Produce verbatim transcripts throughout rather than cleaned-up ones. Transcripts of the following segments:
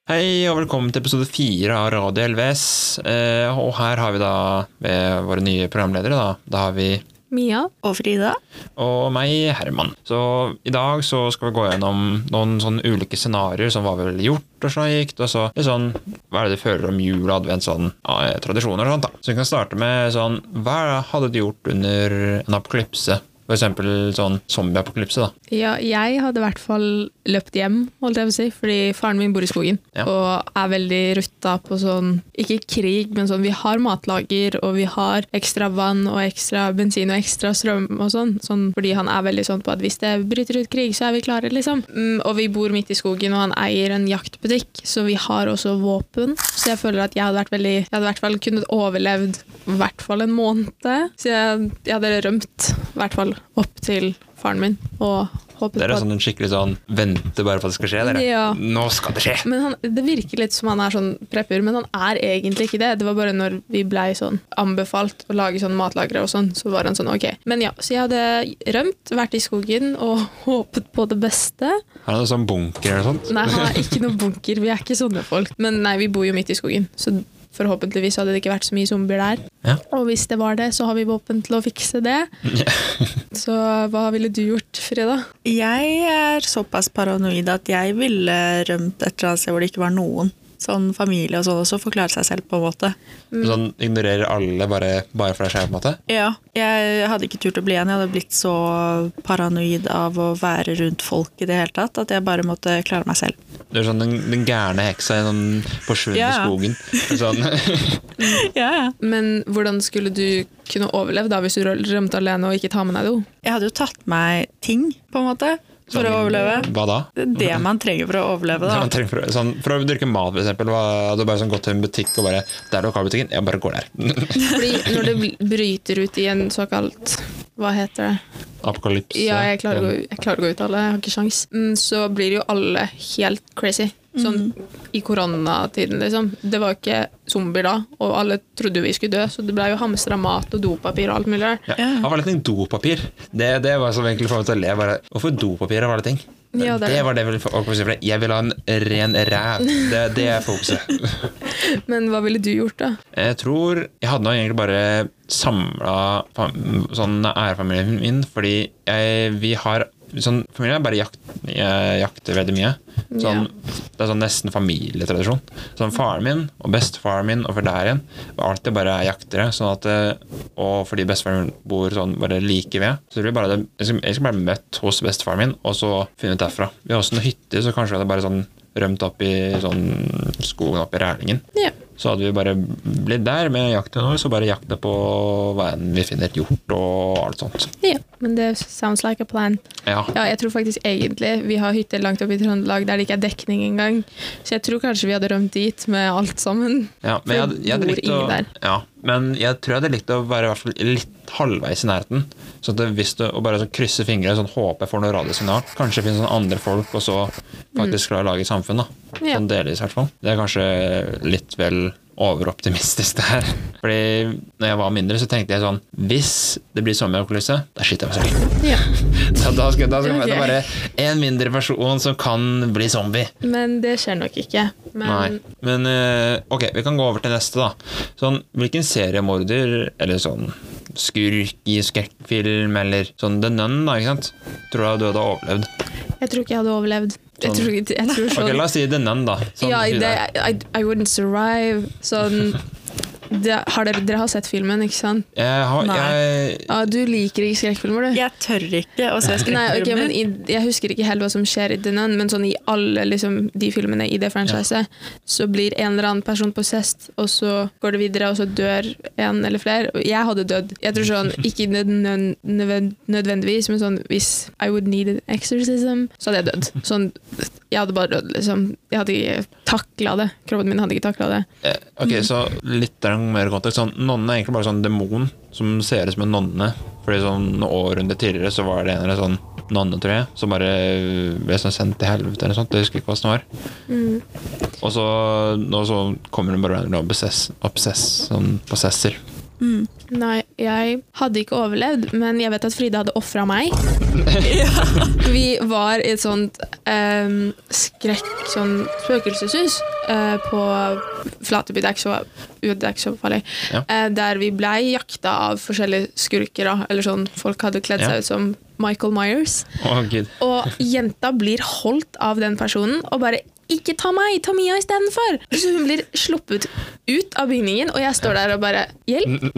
Hei og velkommen til episode fire av Radio L V S, eh, og her har vi da eh, våre nye programledere da. Da har vi Mia og Frida og meg, Herman. Så i dag så skal vi gå gjennom noen sånne ulike scenarier som var vel gjort og så gikk, og så litt sånn, hva er det du føler om jul og advent, sånn, ja, tradisjoner og sånt da. Så vi kan starte med sånn, hva hadde du gjort under en apokalypse? For eksempel sånn zombie-apokalypse da. Ja, jeg hadde i hvert fall løpt hjem, holdt jeg på å si, fordi faren min bor i skogen, ja. Og er veldig rutta på sånn, ikke krig, men sånn, vi har matlager, og vi har ekstra vann, og ekstra bensin, og ekstra strøm, og sånn, sånn fordi han er veldig sånn på at hvis det bryter ut krig, så er vi klare, liksom. Mm, og vi bor midt i skogen, og han eier en jaktbutikk, så vi har også våpen, så jeg føler at jeg hadde vært veldig, jeg hadde i hvert fall kunnet overlevd i hvert fall en måned, så jeg, jeg hadde rømt, i hvert fall opp til faren min og håpet Det er på sånn en skikkelig sånn vente bare på at det skal skje dere. Ja. Nå skal det skje. Men han, det virker litt som han er sånn prepper, men han er egentlig ikke det. Det var bare når vi ble sånn anbefalt å lage sånn matlagre og sånn, så var han sånn, ok. Men ja, så jeg hadde rømt, vært i skogen og håpet på det beste. Har han noe sånn bunker eller sånt? Nei, han har ikke noe bunker, vi er ikke sånne folk. Men nei, vi bor jo midt i skogen, så forhåpentligvis hadde det ikke vært så mye zombier der. Ja. Og hvis det var det, så har vi våpen til å fikse det. Ja. Så hva ville du gjort, Frida? Jeg er såpass paranoid at jeg ville rømt et eller annet sted hvor det ikke var noen. Sånn familie og sånn også forklare seg selv på en måte. Mm. Sånn ignorerer alle bare, bare for deg selv på en måte? Ja, jeg hadde ikke turt å bli igjen. Jeg hadde blitt så paranoid av å være rundt folk i det hele tatt, at jeg bare måtte klare meg selv. Du er sånn den, den gærne heksa i den forsvunne Ja. skogen. Sånn. Ja, ja. Men hvordan skulle du kunne overleve da, hvis du rømte alene og ikke tar med deg do? Jeg hadde jo tatt meg ting, på en måte, for å overleve. Hva da? Det er det man trenger for å overleve, Så da. man trenger for, å- sånn, for å dyrke mat for eksempel, hva- hadde du bare sånn gått til en butikk og bare, der er lokalbutikken, jeg bare går der. Fordi når det bl- bryter ut i en såkalt, hva heter det? Apokalypse. Ja, jeg klarer, å gå, jeg klarer å gå ut alle, jeg har ikke sjans. Mm, Så blir jo alle helt crazy. Sånn i koronatiden, liksom. Det var ikke zombier da, og alle trodde jo vi skulle dø, så det ble jo hamstret mat og dopapir og alt mulig der. Ja, han var litt en dopapir. Det, det var som egentlig for meg til å le. Bare, hvorfor dopapir var det ting? Ja, det det, er- var det vel for, for jeg vil ha en ren ræv. Det, det er fokuset. Men hva ville du gjort da? Jeg tror jeg hadde nå egentlig bare samlet sånn ærefamilien min, fordi jeg, vi har sånn, familien er bare jakt, jeg jakter veldig mye. Sånn, Ja. Det er sånn nesten familietradisjon. Sånn faren min og bestefaren min og for der igjen var alltid bare jaktere, sånn at, og fordi bestefaren min bor sånn bare like ved, så det blir bare det, jeg skal, jeg skal bare møtt hos bestefaren min, og så finne ut derfra. Vi har også noen hytter, så kanskje vi hadde bare sånn rømt opp i sånn skogen opp i Rælingen. Ja. Så hadde vi bare blitt der med jakten vår, så bare jakte på hva enn vi finner gjort og alt sånt. Ja, men det sounds like a plan. Ja. Ja, jeg tror faktisk egentlig vi har hytter langt oppe i Trøndelag der det ikke er dekning engang. Så jeg tror kanskje vi hadde rømt dit med alt sammen. Ja, men jeg, hadde- jeg hadde bor likt å, ingen der. ja, men jeg tror jeg hadde likt å være i hvert fall litt halvveis i nærheten. Så at det, hvis du og bare sånn krysse fingre, sånn håpe for noe radiosignal, kanskje finne sånn andre folk, og så faktisk klare å lage samfunn da. Ja. Sånn delvis i hvert fall. Det er kanskje litt vel overoptimistisk det her. Fordi når jeg var mindre, så tenkte jeg sånn, hvis det blir zombie-apokalypse, da skyter jeg meg selv. Ja. Da, da skal, da skal Ok. det være en mindre person som kan bli zombie. Men det skjer nok ikke. Men Nei, men eh, ok, vi kan gå over til neste da. Sånn, hvilken seriemorder, eller sånn skurk i skrekkfilm, eller sånn The Nun da, ikke sant? Tror du du hadde overlevd? jeg tror ikke jeg hadde overlevd. Jeg Sånn. tror, ikke- jeg tror sånn... Ok, la oss si The Nun da. Sånn, ja, hun det, der. I, I wouldn't survive. Sånn... Det, har dere, dere har sett filmen, ikke sant? Jeg, har, Nei. jeg, Ja, du liker ikke skrekkfilmer, du? Jeg tør ikke å se Nei, ok, men skrekkfilmer. i, jeg husker ikke helt hva som skjer i The Nun, men sånn i alle liksom, de filmene i det franchiset, så blir en eller annen person possessed, og så går det videre, og så dør en eller flere. Og jeg hadde dødd. Jeg tror sånn, ikke nød, nød, nødvendigvis, men sånn, hvis I would need an exorcism, så hadde jeg dødd. Sånn, jeg hadde bare dødd, liksom. Jeg hadde ikke taklet det. Kroppen min hadde ikke taklet det. eh, ok, så litt der mer kontekst. Sånn, nonne er egentlig bare sånn demon som ser ut som en nonne. Fordi sånn noen århundre tidligere så var det en eller annen sånn nonne, tror jeg, som bare ble sånn sendt til helvete eller sånt. Jeg husker ikke hva det var. Mm. Og så, nå så kommer hun bare og obsess, obsess, sånn possesser. Mm. Nei, jeg hadde ikke overlevd, men jeg vet at Frida hadde offret meg. Vi var i et sånt um, skrekk, sånn spøkelseshus. eh, på Flateby, det er ikke så, det er ikke så farlig, Ja. eh, der vi ble jakta av forskjellige skurker, da, eller sånn, folk hadde kledd seg Ja. ut som Michael Myers, Å, Gud. og jenta blir holdt av den personen, og bare ikke ta meg, ta Mia i stedet for. Så hun blir sluppet ut av bygningen, og jeg står der og bare, hjelp.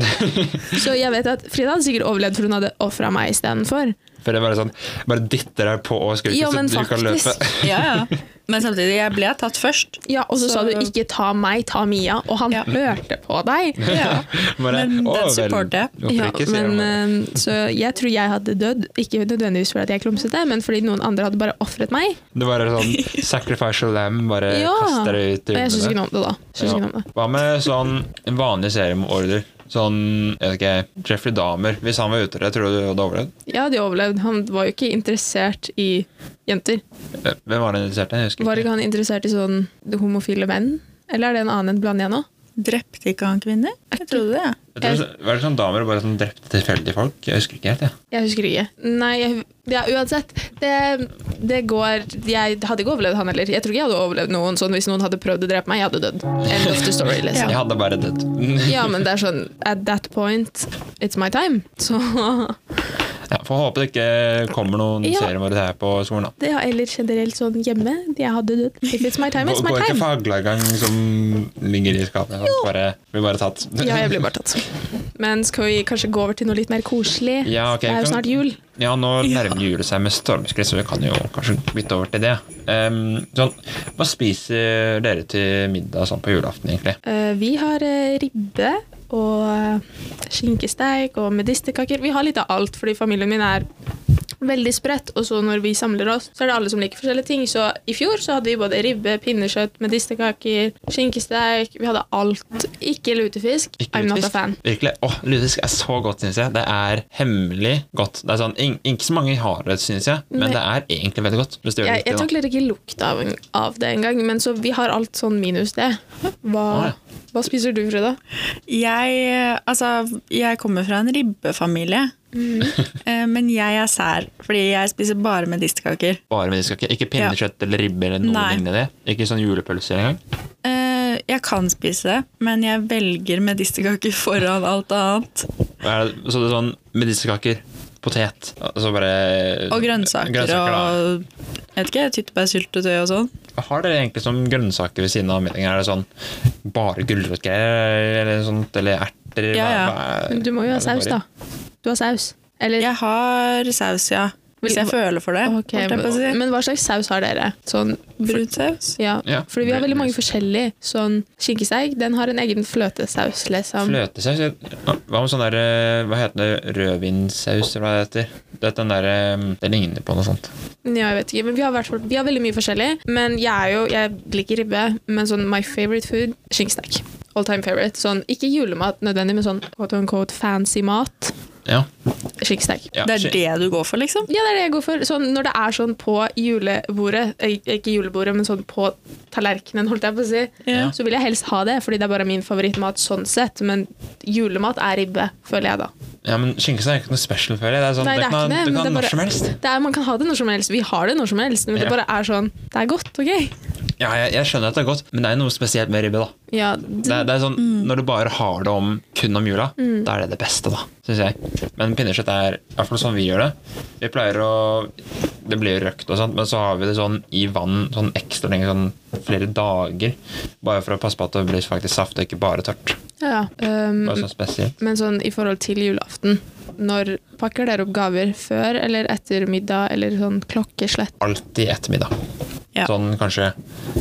Så jeg vet at Frida hadde sikkert overlevd, for hun hadde offret meg i stedet for. For det er bare sånn, bare dytter deg på og skurker, Ja, så men du kan løpe. faktisk. Ja, ja. Men samtidig, jeg ble tatt først. Ja, og så, Så- sa du ikke ta meg, ta Mia, og han Ja. hørte på deg. Ja. Bare, Men å, den vel, supporter jeg. hvorfor Ja, ikke, sier men, han bare. eh, så jeg tror jeg hadde dødd, ikke nødvendigvis fordi at jeg klumset det, men fordi noen andre hadde bare offret meg. Det var sånn sacrificial lamb, bare Ja, kaster det ut i og jeg synes ikke rommene. noe om det da. Synes Ja. ikke noe om det. Hva med sånn en vanlig seriemorder? Sånn, jeg vet ikke, Jeffrey Dahmer. Hvis han var ute der, tror du du hadde overlevd? Ja, de overlevde. Han var jo ikke interessert i jenter. Eh, Hvem var han interessert i? Jeg husker Var ikke. ikke han interessert i sånn homofile menn? Eller er det en annen enn blander jeg nå? Drepte ikke han kvinner? Jeg trodde det. Jeg tror, det- var det sånn Dahmer bare sånn drepte tilfeldige folk? Jeg husker ikke helt, jeg. Jeg husker ikke. Nei, jeg, ja, uansett. Det, det går Jeg hadde ikke overlevd han heller. Jeg tror ikke jeg hadde overlevd noen sånn hvis noen hadde prøvd å drepe meg. Jeg hadde dødd. End of the story, liksom. Jeg hadde bare dødd. Ja, men det er sånn at that point, it's my time. Så Ja, får håpe det ikke kommer noen Ja. seriemorder her på skolen, da. det er eller generelt sånn hjemme. Jeg hadde dødd. If it's my time, it's my Går ikke time. fagla i gang som ligger i skapet. Han bare, blir bare tatt. Ja, jeg blir bare tatt. Men skal vi kanskje gå over til noe litt mer koselig? Ja, ok, Det er jo kan- snart jul. Ja, nå nærmer julet seg med stormskritt, så vi kan jo kanskje bytte over til det. Um, sånn, hva spiser dere til middag sånn på julaften, egentlig? Eh, vi har eh, ribbe og eh, skinkesteik og medisterkaker. Vi har litt av alt, fordi familien min er veldig spredt, og så når vi samler oss, så er det alle som liker forskjellige ting. Så i fjor så hadde vi både ribbe, pinnekjøtt, medisterkaker, skinkesteik, vi hadde alt. Ikke lutefisk. Ikke I'm not a lutefisk. fan. Virkelig. Åh, lutefisk er så godt, synes jeg. Det er hemmelig godt. Det er sånn, ing- ikke så mange har det, synes jeg, men Nei. det er egentlig veldig godt. Hvis du gjør Jeg, det jeg riktig, takler ikke lukt av, av det engang, men så vi har alt sånn minus det. Hva, Ah, ja. hva spiser du, Frida? Jeg, altså, jeg kommer fra en ribbefamilie, Eh, men jeg er sær, fordi jeg spiser bare medisterkaker. da. Bare medisterkake. Ikke pinnekjøtt eller ribbe eller noe Nei. lignende det. Ikke sånn julepølser engang. Eh, jeg kan spise det, men jeg velger medisterkaker foran alt annet. Hva er det? Så det er sånn medisterkaker, potet, altså bare Og grønnsaker, grønnsaker, da. og jeg vet ikke, tyttebærsyltetøy og sånn. Har dere egentlig som grønnsaker ved siden av middagen? Er det sånn bare gulrotgreier eller sånt, eller erter? Ja, ja. Hva- hva er- Du må jo hva ha er det saus, bare? da. Du har saus. Eller Jeg har saus, ja. Hvis jeg føler for det. Ok, holdt jeg på å si. men, men hva slags saus har dere? Sånn, Brunsaus. ja, Ja, fordi vi har veldig mange brun- forskjellige. Sånn skinkesteik, den har en egen fløtesaus, liksom. Fløtesaus? jeg- Hva med sånn der, eh, hva heter det, rødvinsaus, eller hva det heter? Det er den der, eh, det ligner på noe sånt. Ja, jeg vet ikke, men vi har, hvert fall- vi har veldig mye forskjellig. Men jeg er jo, jeg liker ribbe, men sånn my favorite food, skinkesteik. All time favorite. Sånn, ikke julemat nødvendig, men sånn quote unquote fancy mat. Ja. Skinkesteik. ja Det er skje- det du går for, liksom? Ja, det er det jeg går for. Sånn, når det er sånn på julebordet, eh, ikke julebordet, men sånn på tallerkenen, holdt jeg på å si, Ja. så vil jeg helst ha det, fordi det er bare min favorittmat sånn sett, men julemat er ribbe, føler jeg da. Ja, men skinkesteik er ikke noe special, føler jeg. Det er sånn, Nei, det er kan ha- ikke det, du men kan det ha er når som bare- helst. Det er, man kan ha det når som helst, vi har det når som helst, men det Ja. bare er sånn, det er godt, ok? Ja, jeg, jeg skjønner at det er godt, men det er noe spesielt med ribbe, da. Ja, Det, er- det er sånn, Mm. Når du bare har det om kun om jula, da er det det beste, da, synes jeg. Men pinnekjøtt er i hvert fall sånn vi gjør det. Vi pleier å Det blir jo røkt og sånt, men så har vi det sånn i vann sånn ekstra lenge, sånn flere dager. Bare for å passe på at det blir faktisk saft og ikke bare tørt. ja. Um, Bare sånn spesielt. men sånn i forhold til julaften, når pakker dere opp gaver før eller etter middag, eller sånn klokkeslett? Alltid ettermiddag. Ja. Sånn kanskje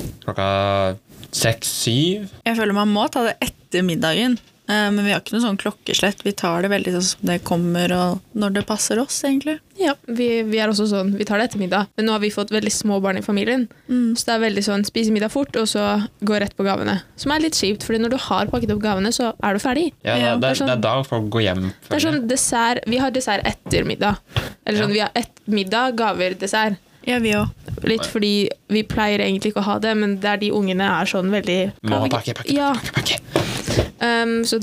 klokka seks, syv. Jeg føler man må ta det etter middagen, eh, men vi har ikke noe sånn klokkeslett. Vi tar det veldig sånn som det kommer, og når det passer oss, egentlig. Ja, vi, vi er også sånn, vi tar det etter middag, men nå har vi fått veldig små barn i familien, så det er veldig sånn, spise middag fort, og så gå rett på gavene. Som er litt kjipt, fordi når du har pakket opp gavene, så er du ferdig. Ja, Ja, det, det er er, sånn- det er da folk går hjem. Det er sånn dessert, vi har dessert etter middag. Eller sånn, Ja. vi har ett middag, gaver, dessert. Ja, vi også. Litt fordi vi pleier egentlig ikke å ha det, men der de ungene er sånn veldig... Må pakke, pakke, Ja. pakke, pakke. Um, så da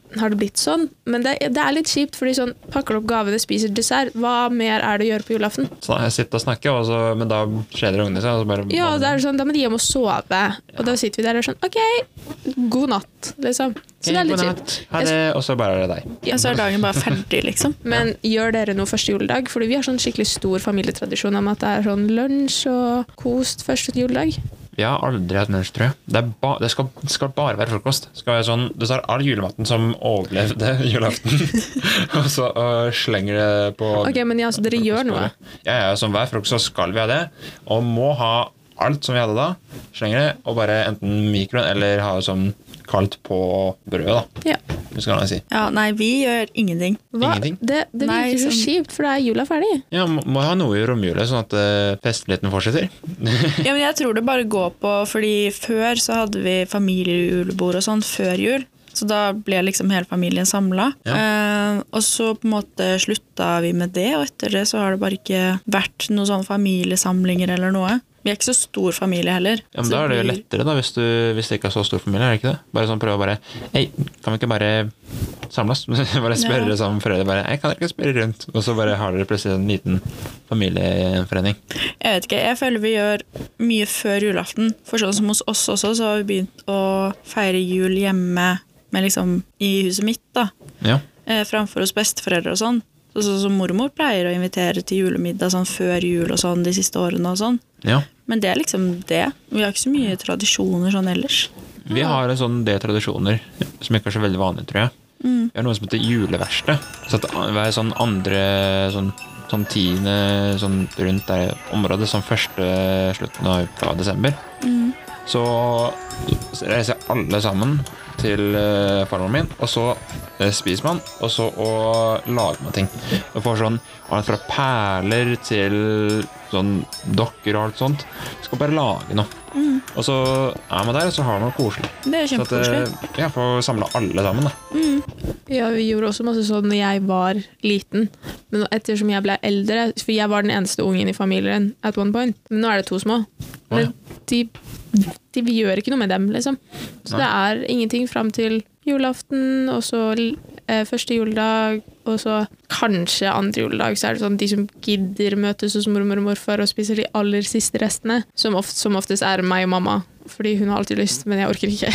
har det blitt sånn. Men det, det er litt kjipt, fordi sånn, pakker du opp gavene, spiser dessert, hva mer er det å gjøre på julaften? Så jeg sitter og snakker, og så, men da skjeder ungene seg. Og så bare, Ja, det er sånn, da må de hjem og sove. Og da sitter vi der og er sånn, ok, god natt, liksom. Så det er litt kjipt. Ha det, og så bare er det deg. Ja, så er dagen bare ferdig, liksom. Men gjør dere noe første juledag? Fordi vi har sånn skikkelig stor familietradisjon om at det er sånn lunsj og kost første juledag. Vi har aldri hatt lunsj, tror jeg. Det, er ba, det, skal, det skal bare være frokost. Det skal være sånn, du tar all julematen som overlevde julaften, og så og slenger det på... Ok, men ja, så dere gjør noe? Ja, ja, som hver frokost så skal vi ha det, og må ha alt som vi hadde da, slenger det, og bare enten mikroen, eller ha det som kaldt på brød, da. Ja. Det skal jeg si. Ja, nei, vi gjør ingenting. Hva? Ingenting? Det, det virker Nei, så sånn- kjipt, for det er jula ferdig. Ja, må, må ha noe i romjulet, sånn at uh, festligheten fortsetter. Ja, men jeg tror det bare går på, fordi før så hadde vi familiejulebord og sånn, før jul. Så da ble liksom hele familien samlet. Ja. Eh, og så på en måte slutta vi med det, og etter det så har det bare ikke vært noen sånne familiesamlinger eller noe. Vi er ikke så stor familie heller. Ja, men Så da er det jo blir- lettere da, hvis du, hvis det ikke er så stor familie, er det ikke det? Bare sånn prøve å bare, hei, kan vi ikke bare samles? Bare spørre Ja. sammen foreldre, bare, hei, kan dere ikke spørre rundt? Og så bare har dere plutselig en liten familieforening. Jeg vet ikke, jeg føler vi gjør mye før julaften. For sånn som hos oss også, så har vi begynt å feire jul hjemme med liksom i huset mitt da. Ja, Eh, framfor hos besteforeldre og sånn. Så, så, så mormor pleier å invitere til julemiddag sånn før jul og sånn de siste årene og sånn. ja. Men det er liksom det. Vi har ikke så mye tradisjoner sånn ellers. Vi har en sånn del tradisjoner som ikke er så veldig vanlig, tror jeg. Mm. Vi har noe som heter juleverksted. Så at hver sånn andre, sånn, sånn tiende, sånn rundt det området, sånn første slutten av uka av desember, Mm. så reiser alle sammen til uh, farmoren min, og så uh, spiser man, og så og lager man ting. Og får sånn alt fra perler til sånn dokker og alt sånt. Skal bare lage noe. Mm. Og så er man der, og så har man noe koselig. Det er Så at kjempekoselig. uh, jeg får samle alle sammen, da. Mm. Ja, vi gjorde også masse sånn når jeg var liten. Men ettersom jeg ble eldre, for jeg var den eneste ungen i familien at one point. Men nå er det to små. Men de, de, vi gjør ikke noe med dem, liksom. Så Nei. det er ingenting frem til julaften, og så eh, første juledag, og så kanskje andre juledag, så er det sånn de som gidder møtes hos mormor og morfar og spiser de aller siste restene, som, ofte, som oftest er meg og mamma. Fordi hun har alltid lyst, men jeg orker ikke.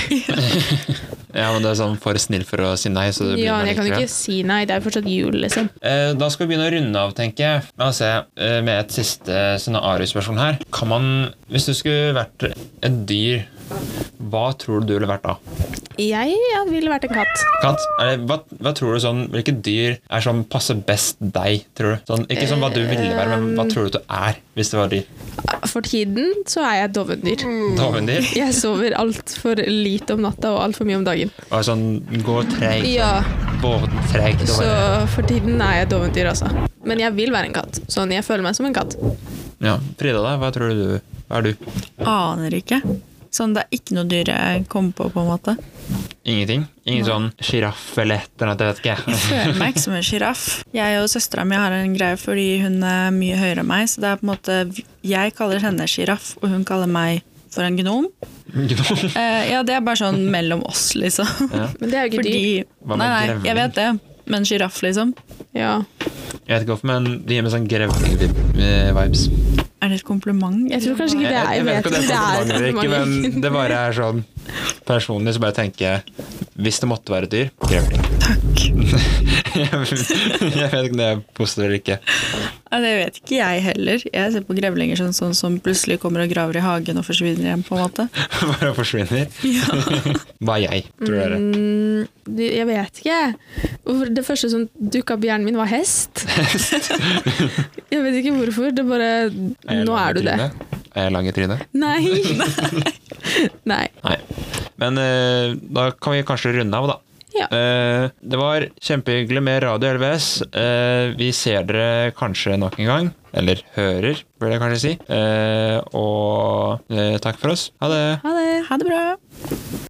Ja, men det er sånn for snill for å si nei, så det blir Ja, bare men jeg kan likevel. ikke si nei, det er fortsatt jul, liksom. Eh, Da skal vi begynne å runde av, tenker jeg. La oss se, eh, med et siste scenario-spørsmål her. Kan man, hvis du skulle vært et dyr, hva tror du du ville vært da? Jeg ja, ville vært en katt. Katt? Er det, hva, hva tror du sånn, hvilke dyr er som passer best deg, tror du? Sånn, ikke sånn hva du ville være, men hva tror du du er, hvis det var dyr? For tiden så er jeg et dovendyr. Dovendyr? Jeg sover alt for lite om natta og alt for mye om dagen. Og sånn, gå treg, Ja, båten treg. det så var- for tiden er jeg et dovendyr, altså. Men jeg vil være en katt. Sånn, jeg føler meg som en katt. Ja, Frida da, hva tror du, hva er du? Aner ikke. Sånn, det er ikke noe dyr jeg kommer på, på en måte. Ingenting? Ingen sånn giraff eller et eller annet, jeg vet ikke. Jeg føler meg ikke som en giraff. Jeg og søstera mi har en greie fordi hun er mye høyere enn meg, så det er på en måte jeg kaller henne giraff, og hun kaller meg for en gnom. Eh, ja, det er bare sånn mellom oss, liksom. Ja. Men det er jo ikke dyr. Fordi Hva med Nei, nei, grevling? jeg vet det. Men giraff, liksom. Ja. Jeg vet ikke hvorfor, men de gir meg sånn grevling-vibes. Er det et kompliment? Jeg tror kanskje ikke det er. Jeg, jeg vet ikke om det er kompliment eller ikke, men det bare er sånn personlig, så bare tenker jeg, hvis det måtte være et dyr, grevling. Takk. jeg, jeg vet ikke om det er positivt eller ikke. Ja, det vet ikke jeg heller. Jeg ser på grevlinger sånn, sånn som plutselig kommer og graver i hagen og forsvinner igjen, på en måte. Bare forsvinner. Hva er jeg, tror dere? Mm, det- jeg vet ikke. Hvorfor- Det første som dukket opp i hjernen min var hest. Jeg vet ikke hvorfor. Det bare jeg Nå lang i er du det. trynet? Er jeg lang i trynet? Nei. Nei. Nei. Men eh, da kan vi kanskje runde av, da. Ja. Eh, det var kjempehyggelig med Radio L V S. Eh, vi ser dere kanskje nok en gang. Eller hører, bør jeg kanskje si. Eh, og eh, takk for oss. Ha det. Ha det. Ha det bra.